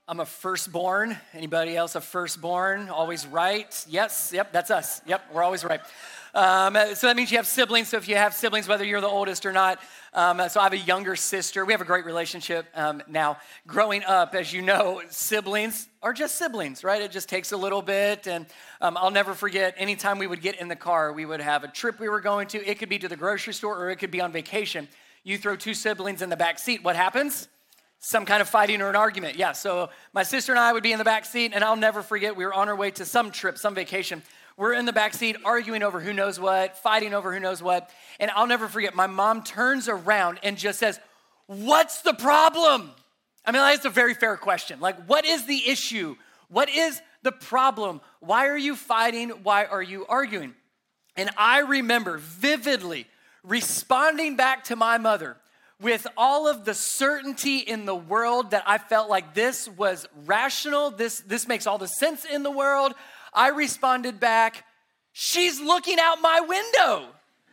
I'm a firstborn. Anybody else a firstborn? Always right? Yes, yep, that's us. Yep, we're always right. So that means you have siblings. So if you have siblings, whether you're the oldest or not, so I have a younger sister. We have a great relationship now. Growing up, as you know, siblings are just siblings, right? It just takes a little bit. And I'll never forget, anytime we would get in the car, we would have a trip we were going to. It could be to the grocery store or it could be on vacation. You throw two siblings in the back seat, what happens? Some kind of fighting or an argument. Yeah, so my sister and I would be in the back seat, and I'll never forget, we were on our way to some trip, some vacation. We're in the back seat arguing over who knows what, fighting over who knows what, and I'll never forget, my mom turns around and just says, "What's the problem?" I mean, that's a very fair question. Like, what is the issue? What is the problem? Why are you fighting? Why are you arguing? And I remember vividly responding back to my mother with all of the certainty in the world that I felt like this was rational, this makes all the sense in the world. I responded back, "She's looking out my window."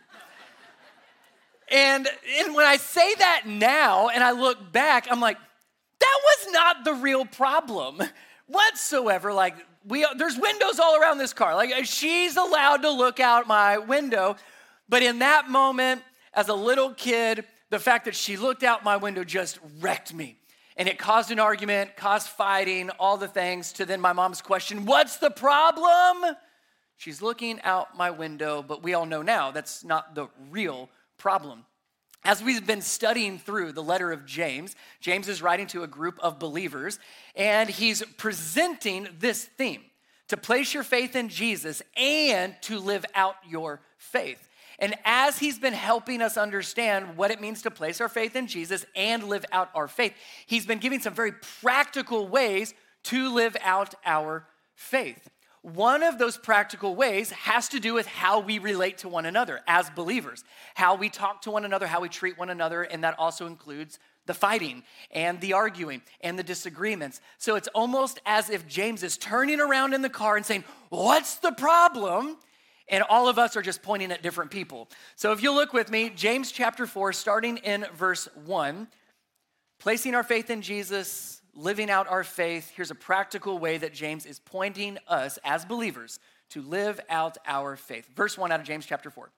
And when I say that now and I look back, I'm like, that was not the real problem whatsoever. Like, there's windows all around this car. Like, she's allowed to look out my window. But in that moment, as a little kid, the fact that she looked out my window just wrecked me. And it caused an argument, caused fighting, all the things, to then my mom's question, "What's the problem?" She's looking out my window, but we all know now that's not the real problem. As we've been studying through the letter of James, James is writing to a group of believers, and he's presenting this theme, to place your faith in Jesus and to live out your faith. And as he's been helping us understand what it means to place our faith in Jesus and live out our faith, he's been giving some very practical ways to live out our faith. One of those practical ways has to do with how we relate to one another as believers, how we talk to one another, how we treat one another, and that also includes the fighting and the arguing and the disagreements. So it's almost as if James is turning around in the car and saying, "What's the problem?" And all of us are just pointing at different people. So if you look with me, James chapter 4, starting in verse 1, placing our faith in Jesus, living out our faith, here's a practical way that James is pointing us as believers to live out our faith. Verse 1 out of James chapter 4.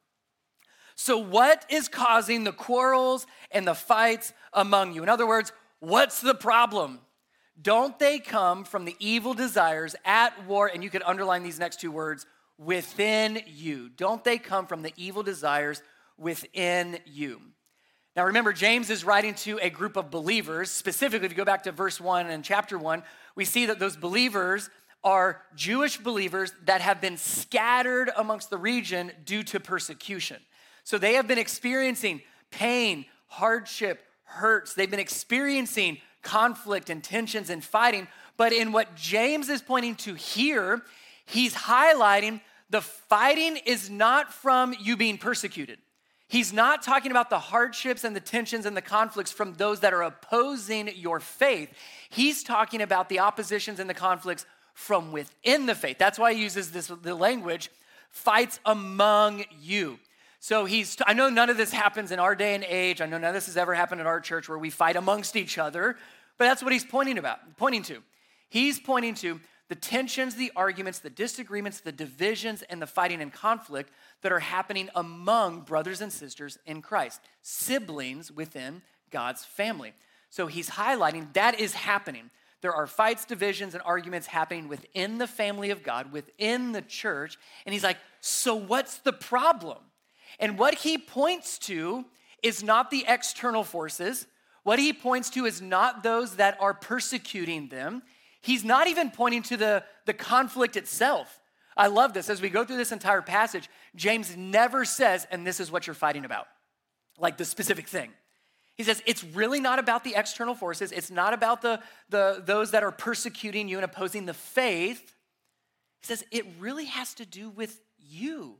"So what is causing the quarrels and the fights among you?" In other words, what's the problem? "Don't they come from the evil desires at war?" And you could underline these next two words, "within you." Don't they come from the evil desires within you? Now remember, James is writing to a group of believers. Specifically, if you go back to verse 1 and chapter 1, we see that those believers are Jewish believers that have been scattered amongst the region due to persecution. So they have been experiencing pain, hardship, hurts. They've been experiencing conflict and tensions and fighting. But in what James is pointing to here, he's highlighting the fighting is not from you being persecuted. He's not talking about the hardships and the tensions and the conflicts from those that are opposing your faith. He's talking about the oppositions and the conflicts from within the faith. That's why he uses the language, fights among you. So I know none of this happens in our day and age. I know none of this has ever happened in our church where we fight amongst each other, but that's what he's pointing to. He's pointing to the tensions, the arguments, the disagreements, the divisions, and the fighting and conflict that are happening among brothers and sisters in Christ, siblings within God's family. So he's highlighting that is happening. There are fights, divisions, and arguments happening within the family of God, within the church. And he's like, so what's the problem? And what he points to is not the external forces. What he points to is not those that are persecuting them. He's not even pointing to the conflict itself. I love this. As we go through this entire passage, James never says, "and this is what you're fighting about," like the specific thing. He says, it's really not about the external forces. It's not about those that are persecuting you and opposing the faith. He says, it really has to do with you,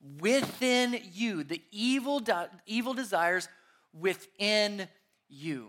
within you, the evil desires within you.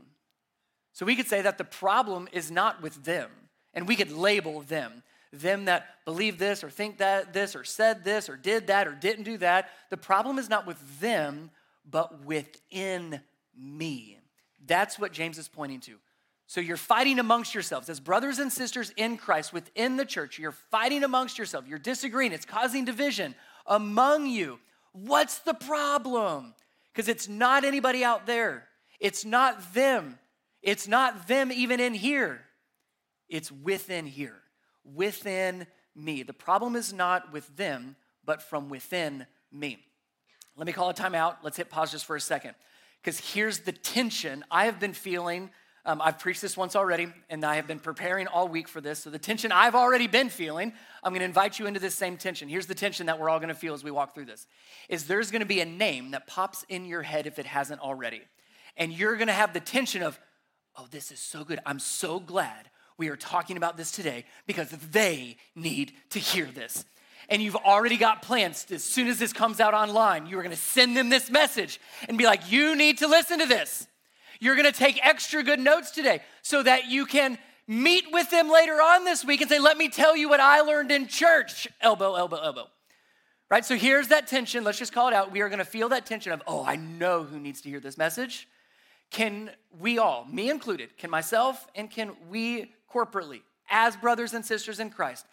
So we could say that the problem is not with them. And we could label them that believe this or think that this or said this or did that or didn't do that. The problem is not with them, but within me. That's what James is pointing to. So you're fighting amongst yourselves as brothers and sisters in Christ within the church. You're fighting amongst yourself. You're disagreeing. It's causing division among you. What's the problem? Because it's not anybody out there. It's not them. It's not them even in here. It's within here, within me. The problem is not with them, but from within me. Let me call a timeout. Let's hit pause just for a second. Because here's the tension I have been feeling. I've preached this once already, and I have been preparing all week for this. So the tension I've already been feeling, I'm going to invite you into this same tension. Here's the tension that we're all going to feel as we walk through this, is there's going to be a name that pops in your head if it hasn't already. And you're going to have the tension of, oh, this is so good. I'm so glad we are talking about this today because they need to hear this. And you've already got plans. As soon as this comes out online, you're going to send them this message and be like, you need to listen to this. You're going to take extra good notes today so that you can meet with them later on this week and say, let me tell you what I learned in church. Elbow, elbow, elbow. Right? So here's that tension. Let's just call it out. We are going to feel that tension of, oh, I know who needs to hear this message. Can we all, me included, can myself and can we corporately, as brothers and sisters in Christ,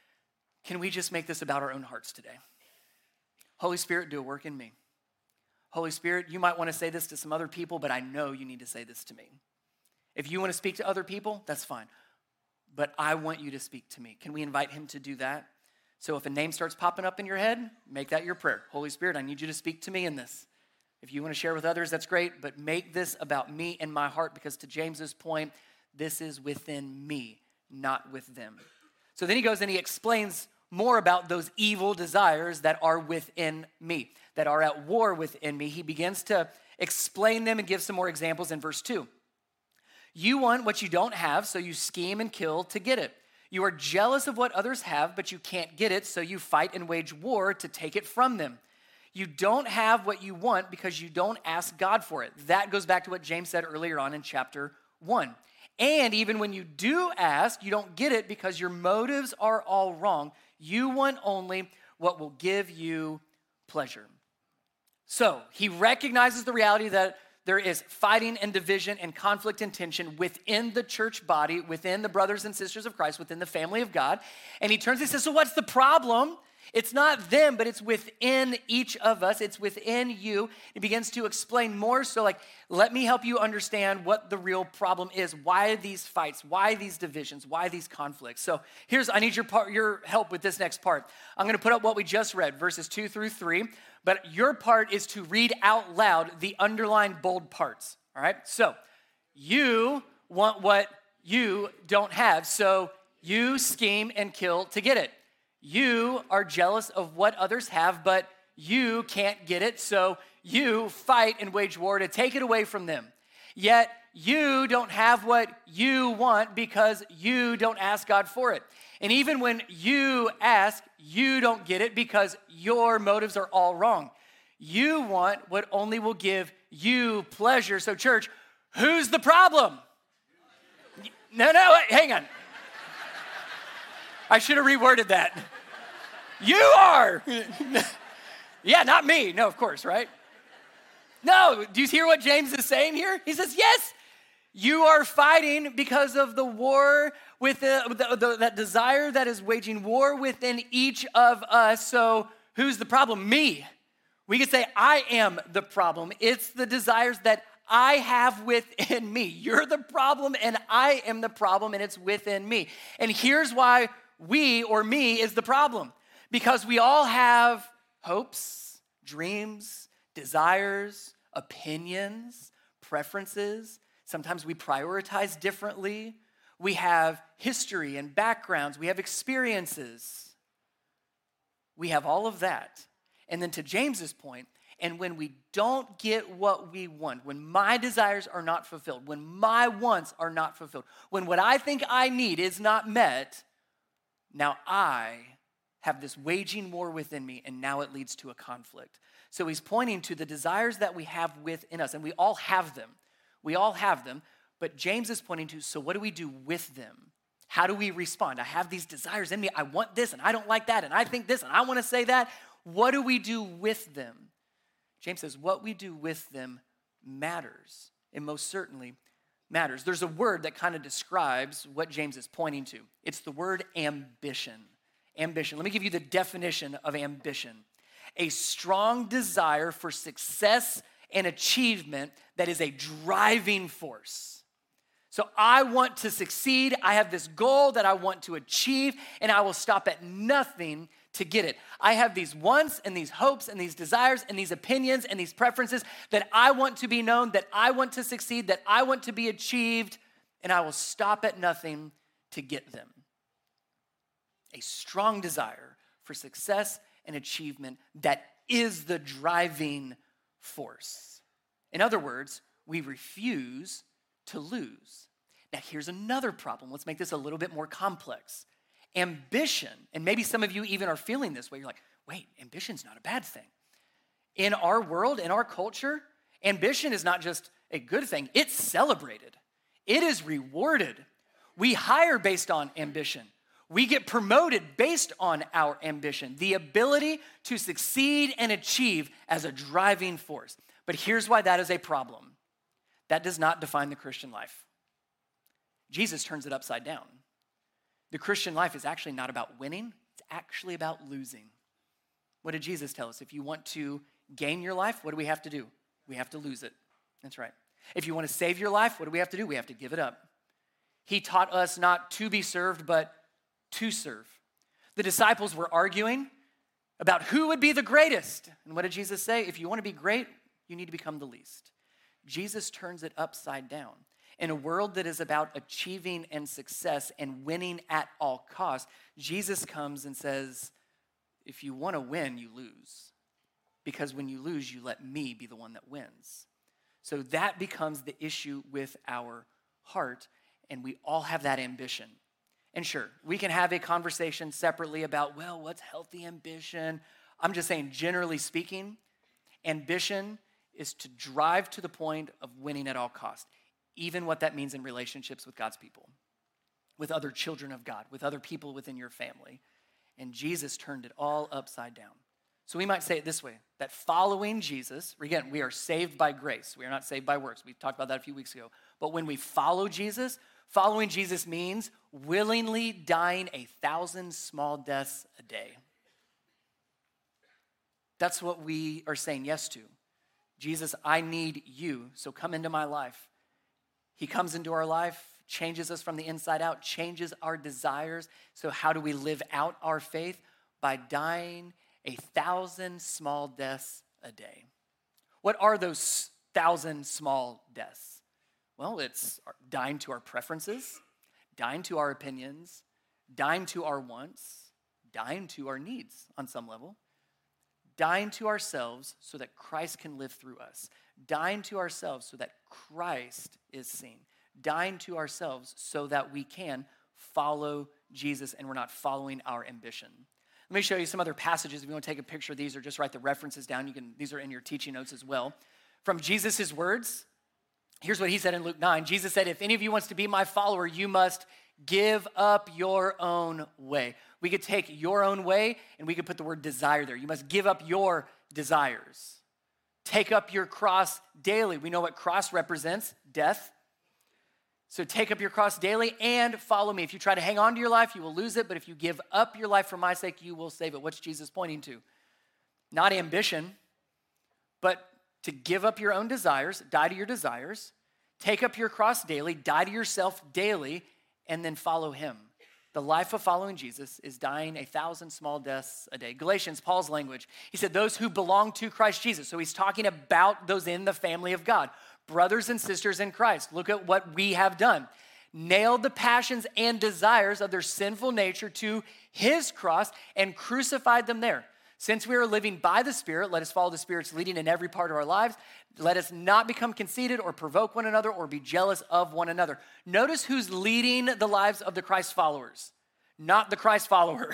can we just make this about our own hearts today? Holy Spirit, do a work in me. Holy Spirit, you might want to say this to some other people, but I know you need to say this to me. If you want to speak to other people, that's fine. But I want you to speak to me. Can we invite him to do that? So if a name starts popping up in your head, make that your prayer. Holy Spirit, I need you to speak to me in this. If you want to share with others, that's great, but make this about me and my heart, because to James's point, this is within me, not with them. So then he goes and he explains more about those evil desires that are within me, that are at war within me. He begins to explain them and give some more examples in verse 2. You want what you don't have, so you scheme and kill to get it. You are jealous of what others have, but you can't get it, so you fight and wage war to take it from them. You don't have what you want because you don't ask God for it. That goes back to what James said earlier on in chapter 1. And even when you do ask, you don't get it because your motives are all wrong. You want only what will give you pleasure. So he recognizes the reality that there is fighting and division and conflict and tension within the church body, within the brothers and sisters of Christ, within the family of God. And he turns and says, so what's the problem? It's not them, but it's within each of us. It's within you. He begins to explain more. So let me help you understand what the real problem is. Why these fights? Why these divisions? Why these conflicts? So I need your help with this next part. I'm going to put up what we just read, verses 2 through 3. But your part is to read out loud the underlined bold parts. All right? So you want what you don't have. So you scheme and kill to get it. You are jealous of what others have, but you can't get it, so you fight and wage war to take it away from them. Yet you don't have what you want because you don't ask God for it. And even when you ask, you don't get it because your motives are all wrong. You want what only will give you pleasure. So church, who's the problem? No, hang on. I should have reworded that. You are. Yeah, not me. No, of course, right? No, do you hear what James is saying here? He says, yes, you are fighting because of the war with that desire that is waging war within each of us. So who's the problem? Me. We could say, I am the problem. It's the desires that I have within me. You're the problem and I am the problem, and it's within me. And here's why we, or me, is the problem. Because we all have hopes, dreams, desires, opinions, preferences. Sometimes we prioritize differently. We have history and backgrounds. We have experiences. We have all of that. And then to James's point, and when we don't get what we want, when my desires are not fulfilled, when my wants are not fulfilled, when what I think I need is not met, now I have this waging war within me, and now it leads to a conflict. So he's pointing to the desires that we have within us, and we all have them. We all have them, but James is pointing to, so what do we do with them? How do we respond? I have these desires in me. I want this, and I don't like that, and I think this, and I want to say that. What do we do with them? James says what we do with them matters. It most certainly matters. There's a word that kind of describes what James is pointing to. It's the word ambition. Ambition. Let me give you the definition of ambition. A strong desire for success and achievement that is a driving force. So I want to succeed. I have this goal that I want to achieve, and I will stop at nothing to get it. I have these wants and these hopes and these desires and these opinions and these preferences that I want to be known, that I want to succeed, that I want to be achieved, and I will stop at nothing to get them. A strong desire for success and achievement that is the driving force. In other words, we refuse to lose. Now, here's another problem. Let's make this a little bit more complex. Ambition, and maybe some of you even are feeling this way. You're like, wait, ambition's not a bad thing. In our world, in our culture, ambition is not just a good thing. It's celebrated. It is rewarded. We hire based on ambition. We get promoted based on our ambition, the ability to succeed and achieve as a driving force. But here's why that is a problem. That does not define the Christian life. Jesus turns it upside down. The Christian life is actually not about winning. It's actually about losing. What did Jesus tell us? If you want to gain your life, what do we have to do? We have to lose it. That's right. If you want to save your life, what do we have to do? We have to give it up. He taught us not to be served, but to serve. The disciples were arguing about who would be the greatest. And what did Jesus say? If you want to be great, you need to become the least. Jesus turns it upside down. In a world that is about achieving and success and winning at all costs, Jesus comes and says, if you want to win, you lose. Because when you lose, you let me be the one that wins. So that becomes the issue with our heart, and we all have that ambition. And sure, we can have a conversation separately about, well, what's healthy ambition? I'm just saying, generally speaking, ambition is to drive to the point of winning at all costs, even what that means in relationships with God's people, with other children of God, with other people within your family. And Jesus turned it all upside down. So we might say it this way, that following Jesus, again, we are saved by grace. We are not saved by works. We talked about that a few weeks ago. But when we follow Jesus, following Jesus means willingly dying 1,000 small deaths a day. That's what we are saying yes to. Jesus, I need you, so come into my life. He comes into our life, changes us from the inside out, changes our desires. So how do we live out our faith? By dying 1,000 small deaths a day. What are those 1,000 small deaths? Well, it's dying to our preferences, dying to our opinions, dying to our wants, dying to our needs on some level, dying to ourselves so that Christ can live through us, dying to ourselves so that Christ is seen, dying to ourselves so that we can follow Jesus and we're not following our ambition. Let me show you some other passages. If you want to take a picture of these or just write the references down, these are in your teaching notes as well. From Jesus' words, here's what he said in Luke 9. Jesus said, if any of you wants to be my follower, you must give up your own way. We could take your own way and we could put the word desire there. You must give up your desires. Take up your cross daily. We know what cross represents, death. So take up your cross daily and follow me. If you try to hang on to your life, you will lose it. But if you give up your life for my sake, you will save it. What's Jesus pointing to? Not ambition, but to give up your own desires, die to your desires, take up your cross daily, die to yourself daily, and then follow him. The life of following Jesus is dying 1,000 small deaths a day. Galatians, Paul's language, he said those who belong to Christ Jesus. So he's talking about those in the family of God. Brothers and sisters in Christ, look at what we have done. Nailed the passions and desires of their sinful nature to his cross and crucified them there. Since we are living by the Spirit, let us follow the Spirit's leading in every part of our lives. Let us not become conceited or provoke one another or be jealous of one another. Notice who's leading the lives of the Christ followers, not the Christ follower.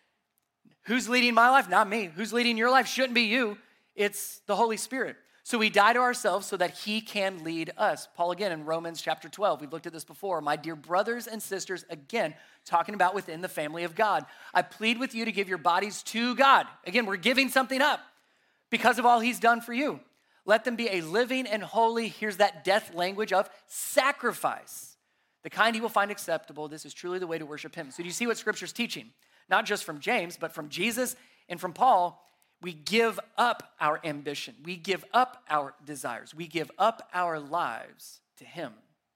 Who's leading my life? Not me. Who's leading your life? Shouldn't be you. It's the Holy Spirit. So we die to ourselves so that he can lead us. Paul again in Romans chapter 12, we've looked at this before. My dear brothers and sisters, again, talking about within the family of God. I plead with you to give your bodies to God. Again, we're giving something up because of all he's done for you. Let them be a living and holy, here's that death language of sacrifice, the kind he will find acceptable. This is truly the way to worship him. So do you see what Scripture's teaching? Not just from James, but from Jesus and from Paul. We give up our ambition. We give up our desires. We give up our lives to him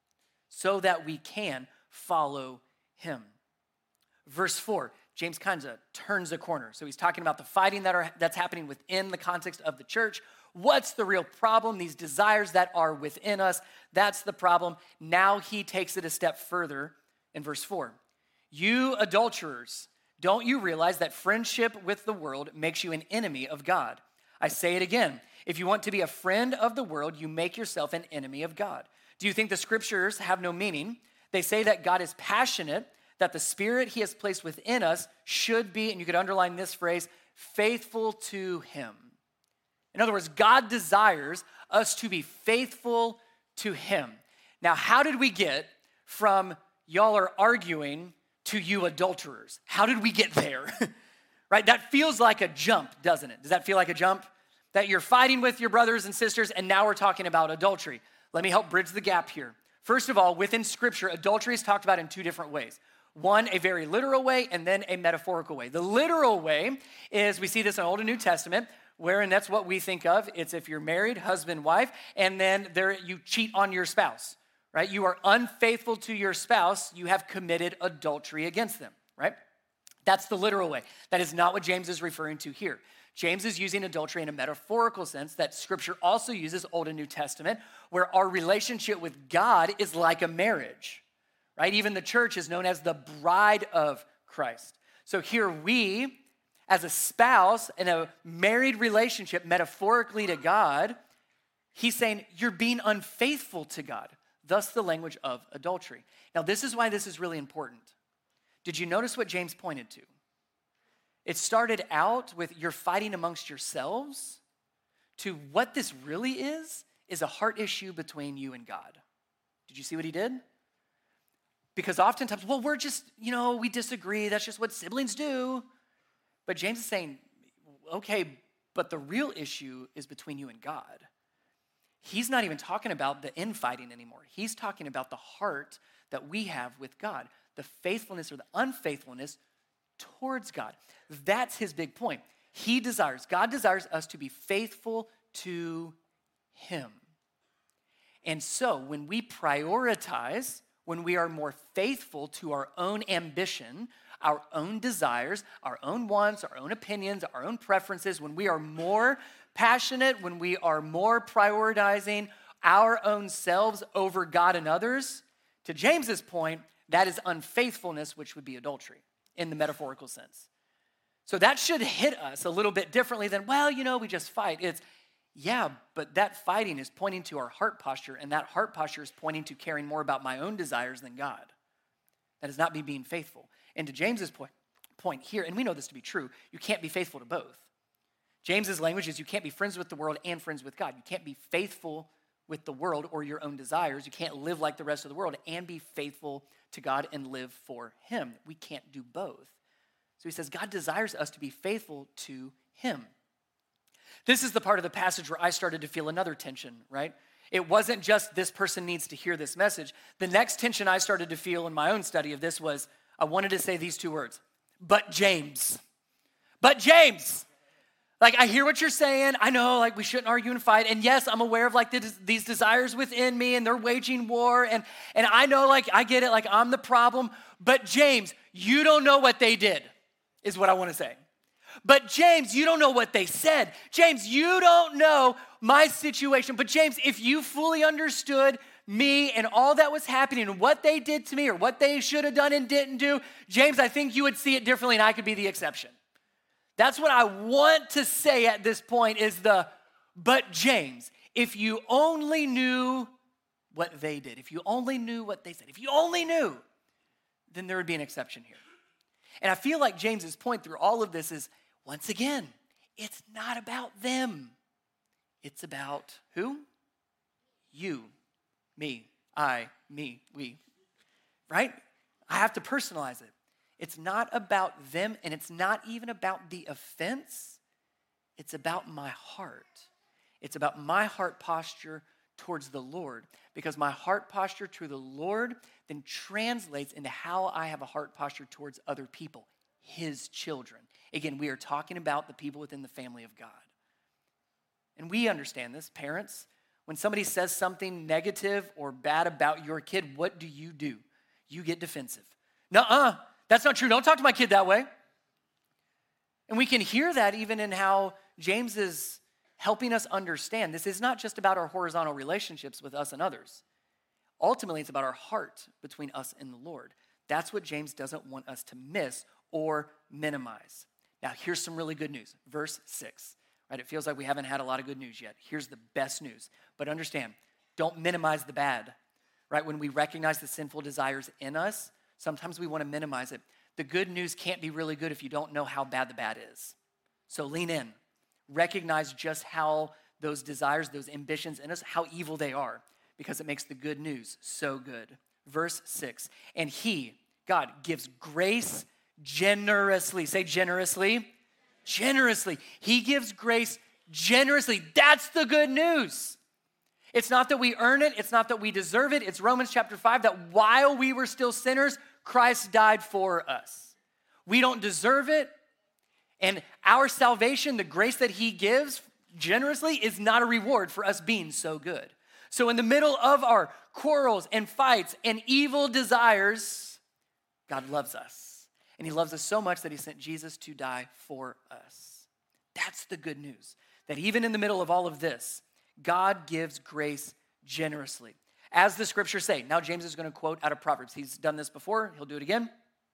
so that we can follow him. Verse 4, James kind of turns the corner. So he's talking about the fighting that's happening within the context of the church. What's the real problem? These desires that are within us, that's the problem. Now he takes it a step further in verse 4. You adulterers, don't you realize that friendship with the world makes you an enemy of God? I say it again. If you want to be a friend of the world, you make yourself an enemy of God. Do you think the scriptures have no meaning? They say that God is passionate, that the spirit he has placed within us should be, and you could underline this phrase, faithful to him. In other words, God desires us to be faithful to him. Now, how did we get from y'all are arguing to you adulterers? How did we get there? Right? That feels like a jump, doesn't it? Does that feel like a jump? That you're fighting with your brothers and sisters, and now we're talking about adultery. Let me help bridge the gap here. First of all, within Scripture, adultery is talked about in two different ways. One, a very literal way, and then a metaphorical way. The literal way is, we see this in Old and New Testament, wherein that's what we think of. It's if you're married, husband, wife, and then you cheat on your spouse, right? You are unfaithful to your spouse. You have committed adultery against them, right? That's the literal way. That is not what James is referring to here. James is using adultery in a metaphorical sense that Scripture also uses, Old and New Testament, where our relationship with God is like a marriage, right? Even the church is known as the bride of Christ. So here we, as a spouse in a married relationship, metaphorically to God, he's saying you're being unfaithful to God. Thus the language of adultery. Now this is why this is really important. Did you notice what James pointed to? It started out with you're fighting amongst yourselves to what this really is a heart issue between you and God. Did you see what he did? Because oftentimes, well, we're just, we disagree. That's just what siblings do. But James is saying, okay, but the real issue is between you and God. He's not even talking about the infighting anymore. He's talking about the heart that we have with God, the faithfulness or the unfaithfulness towards God. That's his big point. God desires us to be faithful to him. And so when we prioritize, when we are more faithful to our own ambition, our own desires, our own wants, our own opinions, our own preferences, when we are more passionate, when we are more prioritizing our own selves over God and others, to James's point, that is unfaithfulness, which would be adultery in the metaphorical sense. So that should hit us a little bit differently than, we just fight. It's, but that fighting is pointing to our heart posture, and that heart posture is pointing to caring more about my own desires than God. That is not me being faithful. And to James's point here, and we know this to be true, you can't be faithful to both. James's language is you can't be friends with the world and friends with God. You can't be faithful with the world or your own desires. You can't live like the rest of the world and be faithful to God and live for him. We can't do both. So he says God desires us to be faithful to him. This is the part of the passage where I started to feel another tension, right? It wasn't just this person needs to hear this message. The next tension I started to feel in my own study of this was I wanted to say these two words, but James. But James. Like, I hear what you're saying. I know, we shouldn't argue and fight. And yes, I'm aware of, these desires within me, and they're waging war. And I know, I get it, I'm the problem. But James, you don't know what they did, is what I want to say. But James, you don't know what they said. James, you don't know my situation. But James, if you fully understood me and all that was happening and what they did to me or what they should have done and didn't do, James, I think you would see it differently and I could be the exception. That's what I want to say at this point is but James, if you only knew what they did, if you only knew what they said, if you only knew, then there would be an exception here. And I feel like James's point through all of this is, once again, it's not about them. It's about who? You, me, I, me, we, right? I have to personalize it. It's not about them, and it's not even about the offense. It's about my heart. It's about my heart posture towards the Lord, because my heart posture to the Lord then translates into how I have a heart posture towards other people, his children. Again, we are talking about the people within the family of God. And we understand this, parents. When somebody says something negative or bad about your kid, what do? You get defensive. Nuh-uh, that's not true. Don't talk to my kid that way. And we can hear that even in how James is helping us understand this is not just about our horizontal relationships with us and others. Ultimately, it's about our heart between us and the Lord. That's what James doesn't want us to miss or minimize. Now, here's some really good news. Verse 6, right? It feels like we haven't had a lot of good news yet. Here's the best news. But understand, don't minimize the bad, right? When we recognize the sinful desires in us, sometimes we want to minimize it. The good news can't be really good if you don't know how bad the bad is. So lean in. Recognize just how those desires, those ambitions in us, how evil they are, because it makes the good news so good. Verse 6, and he, God, gives grace generously. Say generously. Generously. He gives grace generously. That's the good news. It's not that we earn it. It's not that we deserve it. It's Romans chapter 5 that while we were still sinners, Christ died for us. We don't deserve it. And our salvation, the grace that he gives generously, is not a reward for us being so good. So in the middle of our quarrels and fights and evil desires, God loves us. And he loves us so much that he sent Jesus to die for us. That's the good news. That even in the middle of all of this, God gives grace generously. As the scriptures say, now James is going to quote out of Proverbs. He's done this before. He'll do it again.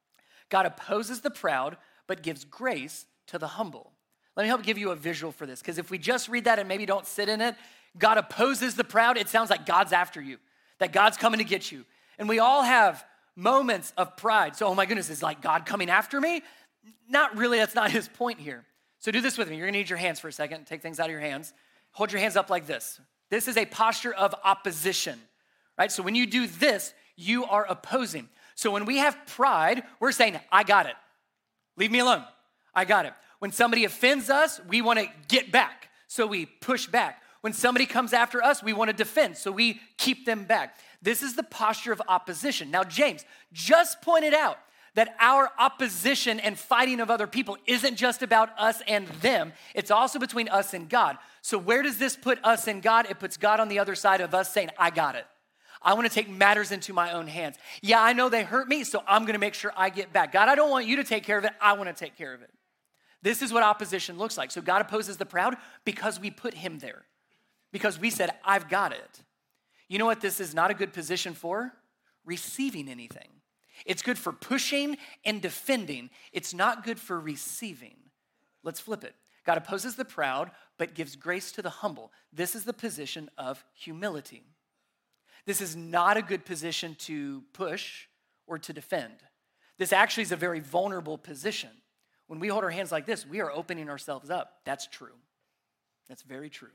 God opposes the proud, but gives grace to the humble. Let me help give you a visual for this, because if we just read that and maybe don't sit in it, God opposes the proud, it sounds like God's after you, that God's coming to get you. And we all have moments of pride. So, oh my goodness, is like God coming after me? Not really, that's not his point here. So do this with me. You're gonna need your hands for a second. Take things out of your hands. Hold your hands up like this. This is a posture of opposition, right? So when you do this, you are opposing. So when we have pride, we're saying, I got it. Leave me alone. I got it. When somebody offends us, we want to get back, so we push back. When somebody comes after us, we want to defend, so we keep them back. This is the posture of opposition. Now, James just pointed out that our opposition and fighting of other people isn't just about us and them. It's also between us and God. So where does this put us and God? It puts God on the other side of us saying, I got it. I want to take matters into my own hands. Yeah, I know they hurt me, so I'm going to make sure I get back. God, I don't want you to take care of it. I want to take care of it. This is what opposition looks like. So God opposes the proud because we put him there. Because we said, I've got it. You know what this is not a good position for? Receiving anything. It's good for pushing and defending. It's not good for receiving. Let's flip it. God opposes the proud, but gives grace to the humble. This is the position of humility. This is not a good position to push or to defend. This actually is a very vulnerable position. When we hold our hands like this, we are opening ourselves up. That's true. That's very true.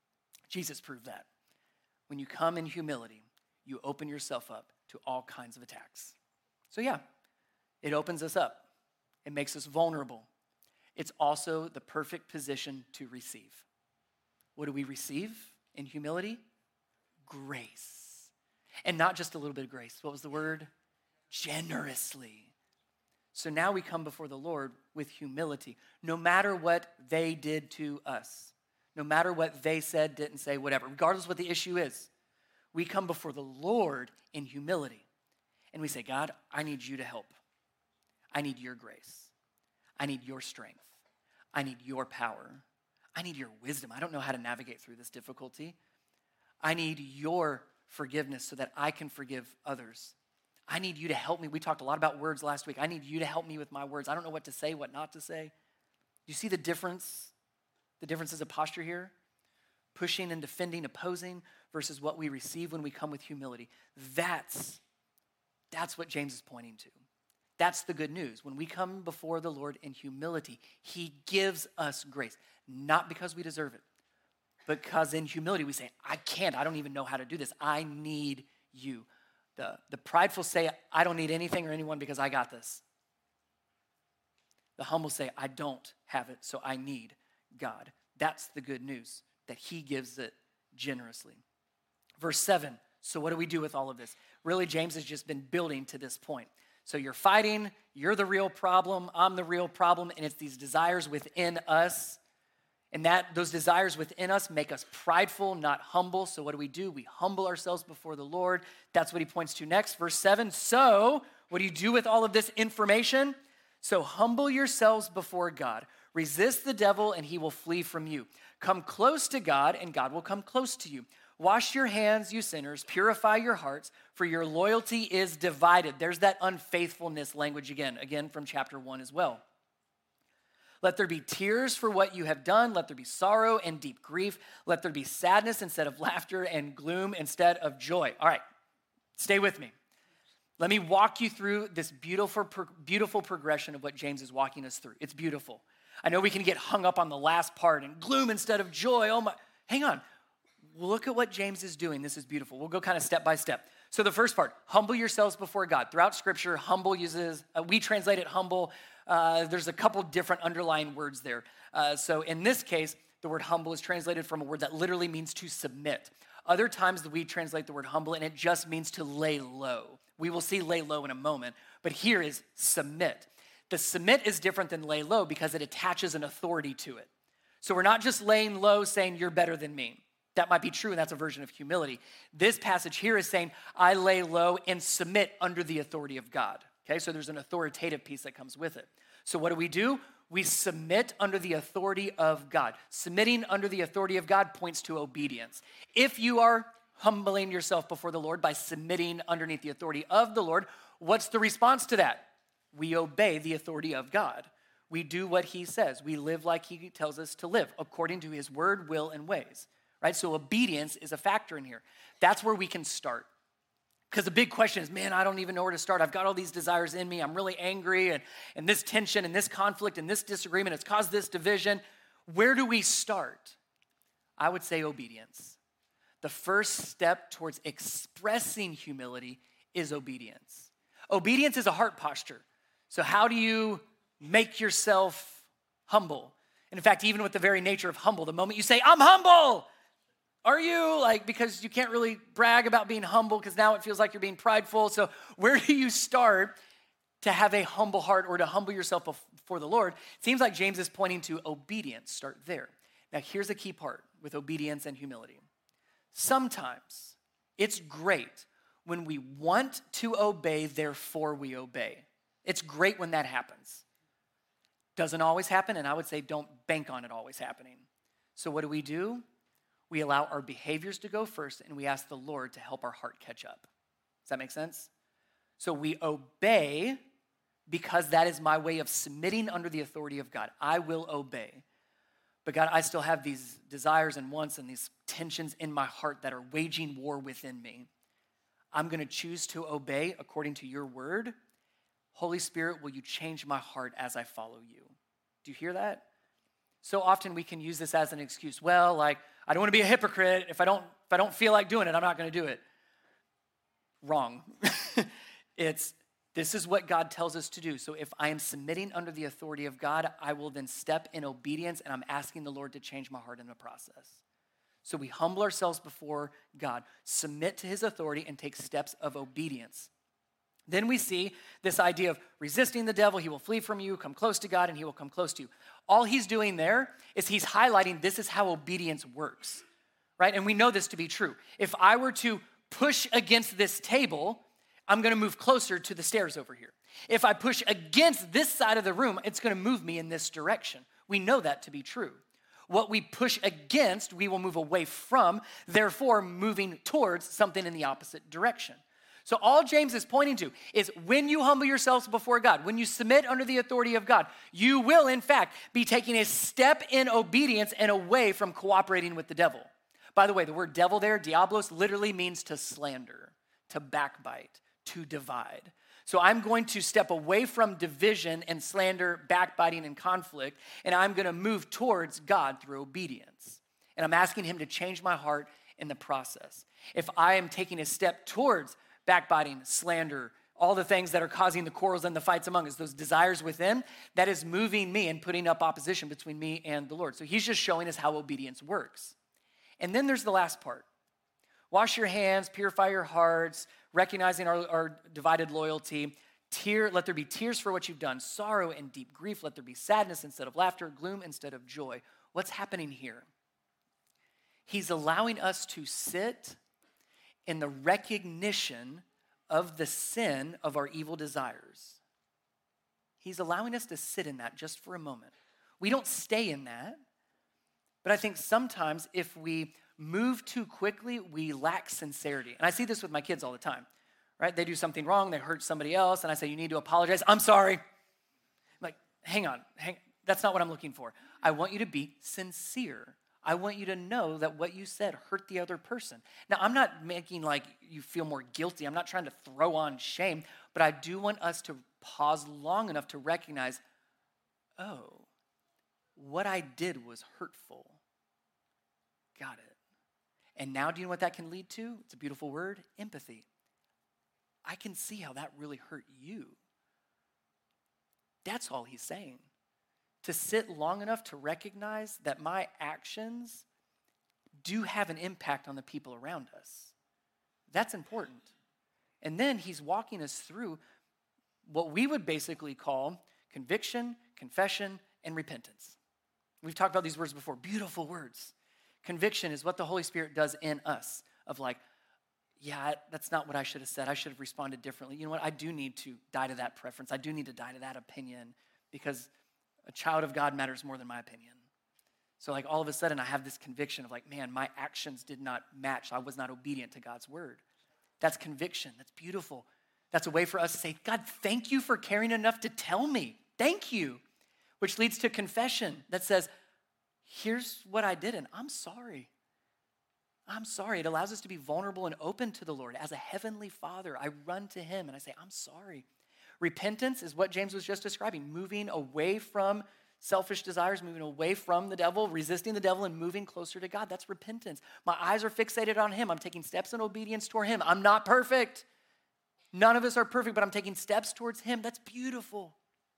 Jesus proved that. When you come in humility, you open yourself up to all kinds of attacks. So yeah, it opens us up. It makes us vulnerable. It's also the perfect position to receive. What do we receive in humility? Grace. And not just a little bit of grace. What was the word? Generously. So now we come before the Lord with humility, no matter what they did to us, no matter what they said, didn't say, whatever, regardless what the issue is. We come before the Lord in humility, and we say, God, I need you to help. I need your grace. I need your strength. I need your power. I need your wisdom. I don't know how to navigate through this difficulty. I need your forgiveness so that I can forgive others. I need you to help me. We talked a lot about words last week. I need you to help me with my words. I don't know what to say, what not to say. Do you see the difference? The differences of posture here? Pushing and defending, opposing versus what we receive when we come with humility. That's what James is pointing to. That's the good news. When we come before the Lord in humility, he gives us grace. Not because we deserve it, but because in humility we say, I can't. I don't even know how to do this. I need you. The prideful say, I don't need anything or anyone because I got this. The humble say, I don't have it, so I need God. That's the good news. that he gives it generously. Verse 7, so what do we do with all of this? Really, James has just been building to this point. So you're fighting, you're the real problem, I'm the real problem, and it's these desires within us. And those desires within us make us prideful, not humble. So what do? We humble ourselves before the Lord. That's what he points to next. Verse 7, so what do you do with all of this information? So humble yourselves before God. Resist the devil and he will flee from you. Come close to God and God will come close to you. Wash your hands, you sinners. Purify your hearts, for your loyalty is divided. There's that unfaithfulness language again from chapter 1 as well. Let there be tears for what you have done. Let there be sorrow and deep grief. Let there be sadness instead of laughter and gloom instead of joy. All right, stay with me. Let me walk you through this beautiful progression of what James is walking us through. It's beautiful. I know we can get hung up on the last part and gloom instead of joy. Oh my, hang on. Look at what James is doing. This is beautiful. We'll go kind of step by step. So the first part, humble yourselves before God. Throughout Scripture, humble we translate it humble. There's a couple different underlying words there. So in this case, the word humble is translated from a word that literally means to submit. Other times we translate the word humble and it just means to lay low. We will see lay low in a moment, but here is submit. The submit is different than lay low because it attaches an authority to it. So we're not just laying low saying you're better than me. That might be true, and that's a version of humility. This passage here is saying, I lay low and submit under the authority of God. Okay, so there's an authoritative piece that comes with it. So what do? We submit under the authority of God. Submitting under the authority of God points to obedience. If you are humbling yourself before the Lord by submitting underneath the authority of the Lord, what's the response to that? We obey the authority of God. We do what he says. We live like he tells us to live, according to his word, will, and ways. Right? So obedience is a factor in here. That's where we can start. Because the big question is, man, I don't even know where to start. I've got all these desires in me. I'm really angry, and this tension and this conflict and this disagreement has caused this division. Where do we start? I would say obedience. The first step towards expressing humility is obedience. Obedience is a heart posture. So how do you make yourself humble? And in fact, even with the very nature of humble, the moment you say, I'm humble, are you? Because you can't really brag about being humble because now it feels like you're being prideful. So where do you start to have a humble heart or to humble yourself before the Lord? It seems like James is pointing to obedience. Start there. Now here's a key part with obedience and humility. Sometimes it's great when we want to obey, therefore we obey. It's great when that happens. Doesn't always happen, and I would say don't bank on it always happening. So what do? We allow our behaviors to go first, and we ask the Lord to help our heart catch up. Does that make sense? So we obey because that is my way of submitting under the authority of God. I will obey. But God, I still have these desires and wants and these tensions in my heart that are waging war within me. I'm going to choose to obey according to your word. Holy Spirit, will you change my heart as I follow you? Do you hear that? So often we can use this as an excuse. Well, I don't want to be a hypocrite. If I don't feel like doing it, I'm not going to do it. Wrong. This is what God tells us to do. So if I am submitting under the authority of God, I will then step in obedience, and I'm asking the Lord to change my heart in the process. So we humble ourselves before God, submit to his authority, and take steps of obedience. Then we see this idea of resisting the devil. He will flee from you. Come close to God, and he will come close to you. All he's doing there is he's highlighting this is how obedience works, right? And we know this to be true. If I were to push against this table, I'm going to move closer to the stairs over here. If I push against this side of the room, it's going to move me in this direction. We know that to be true. What we push against, we will move away from, therefore moving towards something in the opposite direction. So all James is pointing to is when you humble yourselves before God, when you submit under the authority of God, you will, in fact, be taking a step in obedience and away from cooperating with the devil. By the way, the word devil there, diablos, literally means to slander, to backbite, to divide. So I'm going to step away from division and slander, backbiting, and conflict, and I'm going to move towards God through obedience. And I'm asking him to change my heart in the process. If I am taking a step towards backbiting, slander, all the things that are causing the quarrels and the fights among us, those desires within, that is moving me and putting up opposition between me and the Lord. So he's just showing us how obedience works. And then there's the last part. Wash your hands, purify your hearts, recognizing our divided loyalty. Let there be tears for what you've done, sorrow and deep grief. Let there be sadness instead of laughter, gloom instead of joy. What's happening here? He's allowing us to sit in the recognition of the sin of our evil desires. He's allowing us to sit in that just for a moment. We don't stay in that, but I think sometimes if we move too quickly, we lack sincerity. And I see this with my kids all the time, right? They do something wrong, they hurt somebody else, and I say, you need to apologize. I'm sorry. I'm like, hang on, that's not what I'm looking for. I want you to be sincere. I want you to know that what you said hurt the other person. Now, I'm not making like you feel more guilty. I'm not trying to throw on shame, but I do want us to pause long enough to recognize, oh, what I did was hurtful. Got it. And now do you know what that can lead to? It's a beautiful word, empathy. I can see how that really hurt you. That's all he's saying. To sit long enough to recognize that my actions do have an impact on the people around us. That's important. And then he's walking us through what we would basically call conviction, confession, and repentance. We've talked about these words before, beautiful words. Conviction is what the Holy Spirit does in us of like, yeah, that's not what I should have said. I should have responded differently. You know what? I do need to die to that preference. I do need to die to that opinion because a child of God matters more than my opinion. So like all of a sudden I have this conviction of like, man, my actions did not match. I was not obedient to God's word. That's conviction. That's beautiful. That's a way for us to say, God, thank you for caring enough to tell me. Thank you. Which leads to confession that says, here's what I did, and I'm sorry. I'm sorry. It allows us to be vulnerable and open to the Lord. As a heavenly Father, I run to him and I say, I'm sorry. Repentance is what James was just describing, moving away from selfish desires, moving away from the devil, resisting the devil, and moving closer to God. That's repentance. My eyes are fixated on him. I'm taking steps in obedience toward him. I'm not perfect. None of us are perfect, but I'm taking steps towards him. That's beautiful.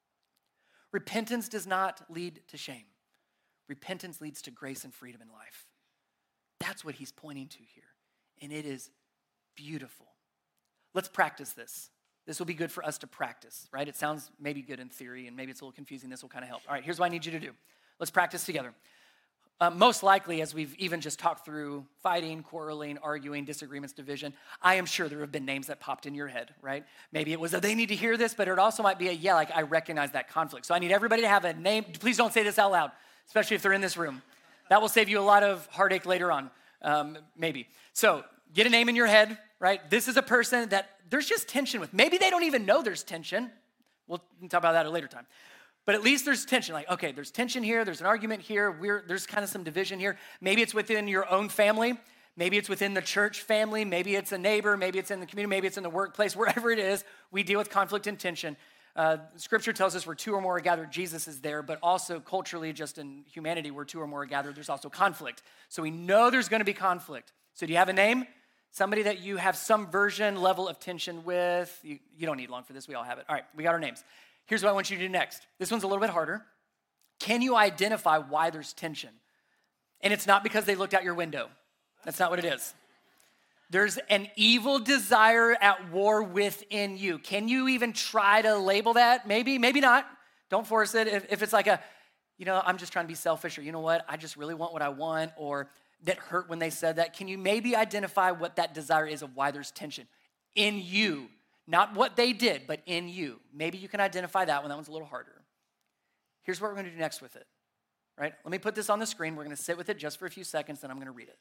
Repentance does not lead to shame. Repentance leads to grace and freedom in life. That's what he's pointing to here. And it is beautiful. Let's practice this. This will be good for us to practice, right? It sounds maybe good in theory, and maybe it's a little confusing. This will kind of help. All right, here's what I need you to do. Let's practice together. Most likely, as we've even just talked through fighting, quarreling, arguing, disagreements, division, I am sure there have been names that popped in your head, right? Maybe it was they need to hear this, but it also might be I recognize that conflict. So I need everybody to have a name. Please don't say this out loud, especially if they're in this room. That will save you a lot of heartache later on, maybe. So get a name in your head, right? This is a person that there's just tension with. Maybe they don't even know there's tension. We'll talk about that at a later time. But at least there's tension. Like, okay, there's tension here. There's an argument here. There's kind of some division here. Maybe it's within your own family. Maybe it's within the church family. Maybe it's a neighbor. Maybe it's in the community. Maybe it's in the workplace. Wherever it is, we deal with conflict and tension. Scripture tells us where two or more are gathered, Jesus is there. But also culturally, just in humanity, where two or more are gathered, there's also conflict. So we know there's going to be conflict. So do you have a name? Somebody that you have some level of tension with. You don't need long for this. We all have it. All right, we got our names. Here's what I want you to do next. This one's a little bit harder. Can you identify why there's tension? And it's not because they looked out your window. That's not what it is. There's an evil desire at war within you. Can you even try to label that? Maybe, maybe not. Don't force it. If it's like I'm just trying to be selfish, or you know what, I just really want what I want, or that hurt when they said that. Can you maybe identify what that desire is of why there's tension in you? Not what they did, but in you. Maybe you can identify that one. That one's a little harder. Here's what we're going to do next with it, right? Let me put this on the screen. We're going to sit with it just for a few seconds, then I'm going to read it.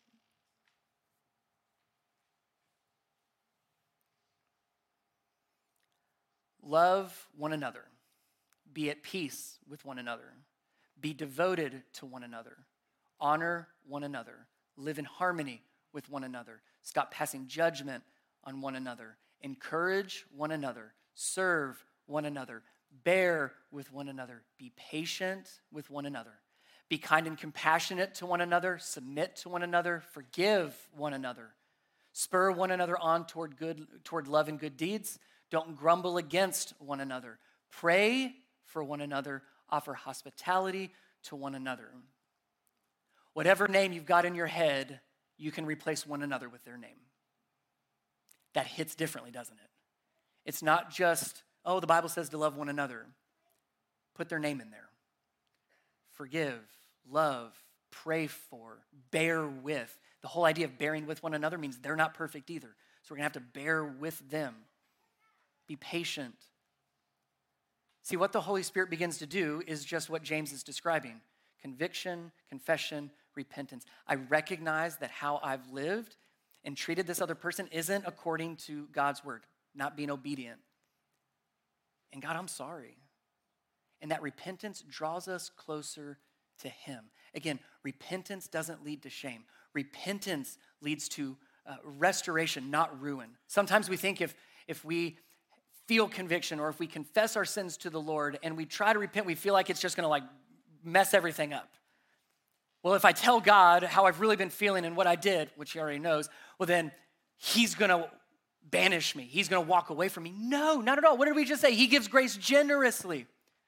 Love one another. Be at peace with one another. Be devoted to one another. Honor one another. Live in harmony with one another. Stop passing judgment on one another. Encourage one another. Serve one another. Bear with one another. Be patient with one another. Be kind and compassionate to one another. Submit to one another. Forgive one another. Spur one another on toward love and good deeds. Don't grumble against one another. Pray for one another. Offer hospitality to one another. Whatever name you've got in your head, you can replace one another with their name. That hits differently, doesn't it? It's not just, oh, the Bible says to love one another. Put their name in there. Forgive, love, pray for, bear with. The whole idea of bearing with one another means they're not perfect either. So we're going to have to bear with them. Be patient. See, what the Holy Spirit begins to do is just what James is describing. Conviction, confession, repentance. I recognize that how I've lived and treated this other person isn't according to God's word, not being obedient. And God, I'm sorry. And that repentance draws us closer to him. Again, repentance doesn't lead to shame. Repentance leads to restoration, not ruin. Sometimes we think if we feel conviction or if we confess our sins to the Lord and we try to repent, we feel like it's just going to mess everything up. Well, if I tell God how I've really been feeling and what I did, which he already knows, well then he's going to banish me. He's going to walk away from me. No, not at all. What did we just say? He gives grace generously.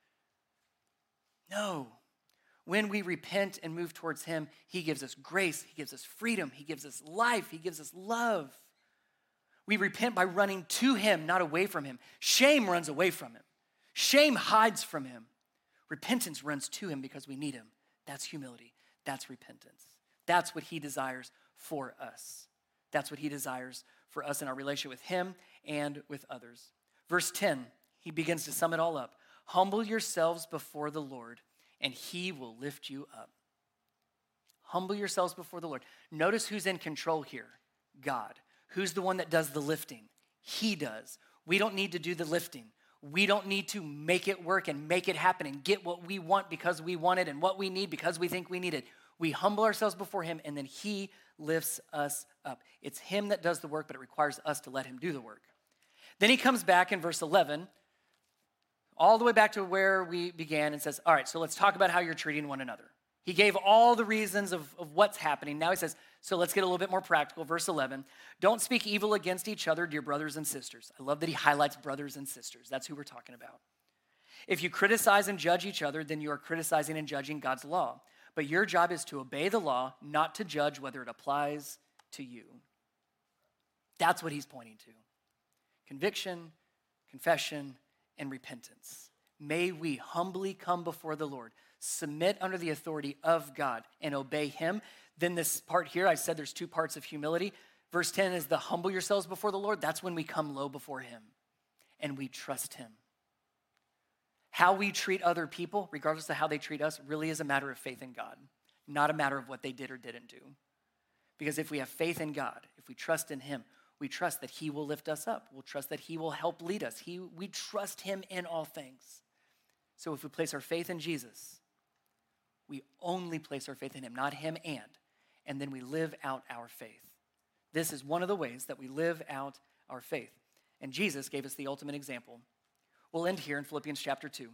No. When we repent and move towards him, he gives us grace, he gives us freedom, he gives us life, he gives us love. We repent by running to him, not away from him. Shame runs away from him. Shame hides from him. Repentance runs to him because we need him. That's humility. That's repentance. That's what he desires for us. That's what he desires for us in our relationship with him and with others. Verse 10, he begins to sum it all up. Humble yourselves before the Lord, and he will lift you up. Humble yourselves before the Lord. Notice who's in control here. God. Who's the one that does the lifting? He does. We don't need to do the lifting. We don't need to make it work and make it happen and get what we want because we want it and what we need because we think we need it. We humble ourselves before him, and then he lifts us up. It's him that does the work, but it requires us to let him do the work. Then he comes back in verse 11, all the way back to where we began, and says, all right, so let's talk about how you're treating one another. He gave all the reasons of what's happening. Now he says, so let's get a little bit more practical. Verse 11, don't speak evil against each other, dear brothers and sisters. I love that he highlights brothers and sisters. That's who we're talking about. If you criticize and judge each other, then you are criticizing and judging God's law. But your job is to obey the law, not to judge whether it applies to you. That's what he's pointing to. Conviction, confession, and repentance. May we humbly come before the Lord, submit under the authority of God, and obey him. Then this part here, I said there's two parts of humility. Verse 10 is the humble yourselves before the Lord. That's when we come low before him and we trust him. How we treat other people, regardless of how they treat us, really is a matter of faith in God, not a matter of what they did or didn't do. Because if we have faith in God, if we trust in him, we trust that he will lift us up. We'll trust that he will help lead us. We trust him in all things. So if we place our faith in Jesus, we only place our faith in him, not him and then we live out our faith. This is one of the ways that we live out our faith. And Jesus gave us the ultimate example. We'll end here in Philippians chapter 2.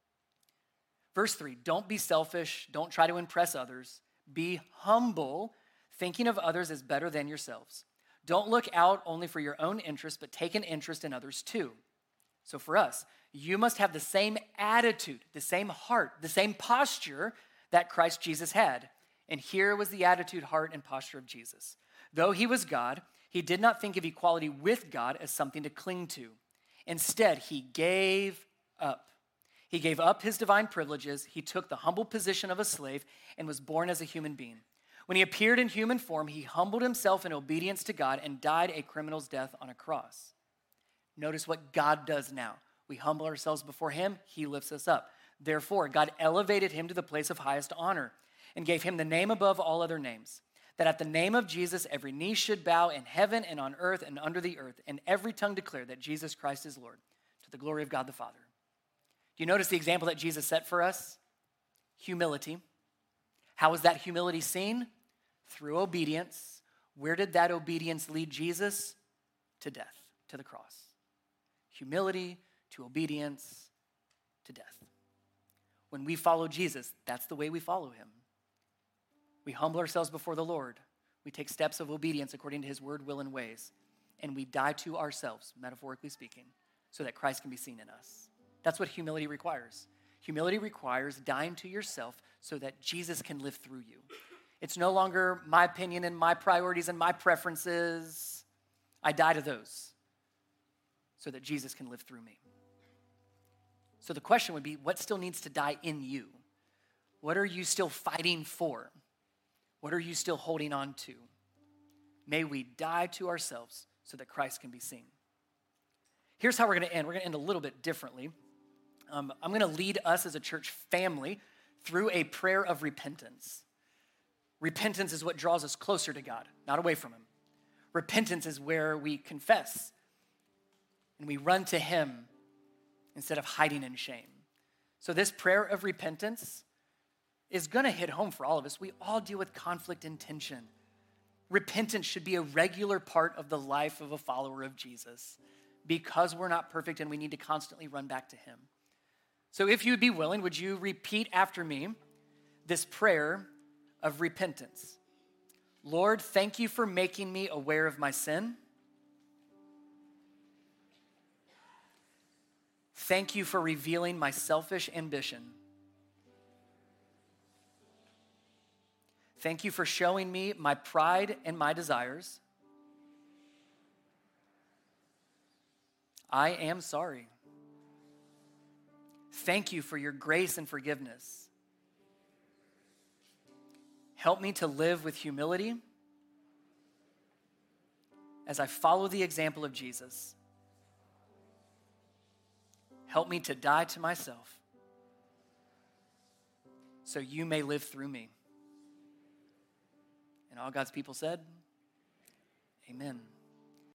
Verse 3, don't be selfish. Don't try to impress others. Be humble, thinking of others as better than yourselves. Don't look out only for your own interest, but take an interest in others too. So for us, you must have the same attitude, the same heart, the same posture that Christ Jesus had. And here was the attitude, heart, and posture of Jesus. Though he was God, he did not think of equality with God as something to cling to. Instead, he gave up. He gave up his divine privileges. He took the humble position of a slave and was born as a human being. When he appeared in human form, he humbled himself in obedience to God and died a criminal's death on a cross. Notice what God does now. We humble ourselves before him, he lifts us up. Therefore, God elevated him to the place of highest honor and gave him the name above all other names, that at the name of Jesus, every knee should bow in heaven and on earth and under the earth, and every tongue declare that Jesus Christ is Lord, to the glory of God the Father. Do you notice the example that Jesus set for us? Humility. How was that humility seen? Through obedience. Where did that obedience lead Jesus? To death, to the cross. Humility to obedience to death. When we follow Jesus, that's the way we follow him. We humble ourselves before the Lord. We take steps of obedience according to his word, will, and ways. And we die to ourselves, metaphorically speaking, so that Christ can be seen in us. That's what humility requires. Humility requires dying to yourself so that Jesus can live through you. It's no longer my opinion and my priorities and my preferences. I die to those so that Jesus can live through me. So the question would be, what still needs to die in you? What are you still fighting for? What are you still holding on to? May we die to ourselves so that Christ can be seen. Here's how we're going to end. We're going to end a little bit differently. I'm going to lead us as a church family through a prayer of repentance. Repentance is what draws us closer to God, not away from him. Repentance is where we confess and we run to him instead of hiding in shame. So this prayer of repentance is going to hit home for all of us. We all deal with conflict and tension. Repentance should be a regular part of the life of a follower of Jesus because we're not perfect and we need to constantly run back to him. So if you'd be willing, would you repeat after me this prayer of repentance? Lord, thank you for making me aware of my sin. Thank you for revealing my selfish ambition. Thank you for showing me my pride and my desires. I am sorry. Thank you for your grace and forgiveness. Help me to live with humility as I follow the example of Jesus. Help me to die to myself so you may live through me. And all God's people said, amen.